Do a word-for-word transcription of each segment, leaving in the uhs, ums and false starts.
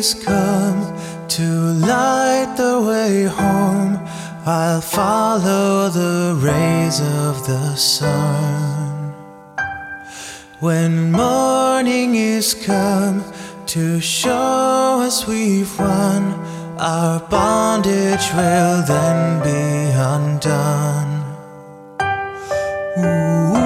is come to light the way home, I'll follow the rays of the sun. When morning is come to show us we've won, our bondage will then be undone. Ooh.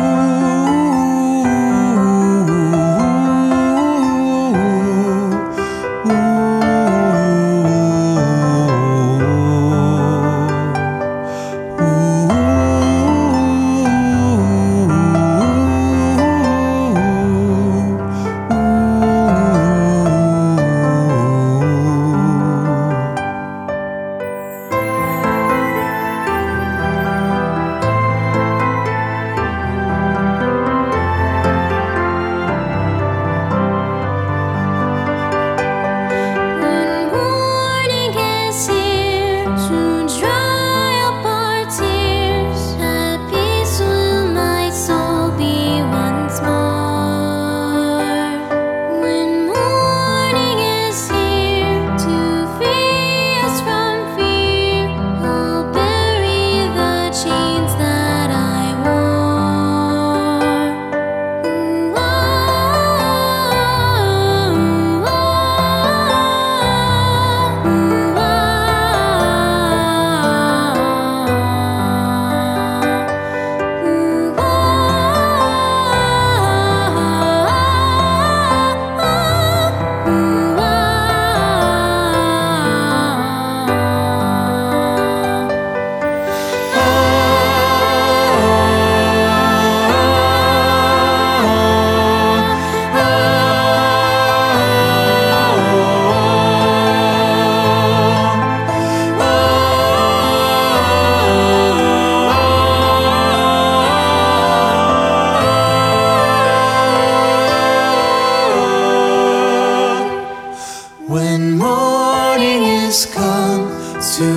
When morning is come to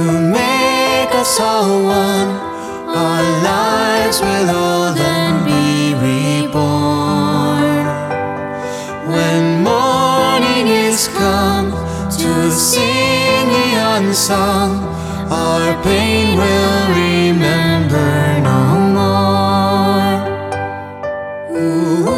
make us all one, our lives will all then be reborn. When morning is come to sing the unsung, our pain will remember no more. Ooh.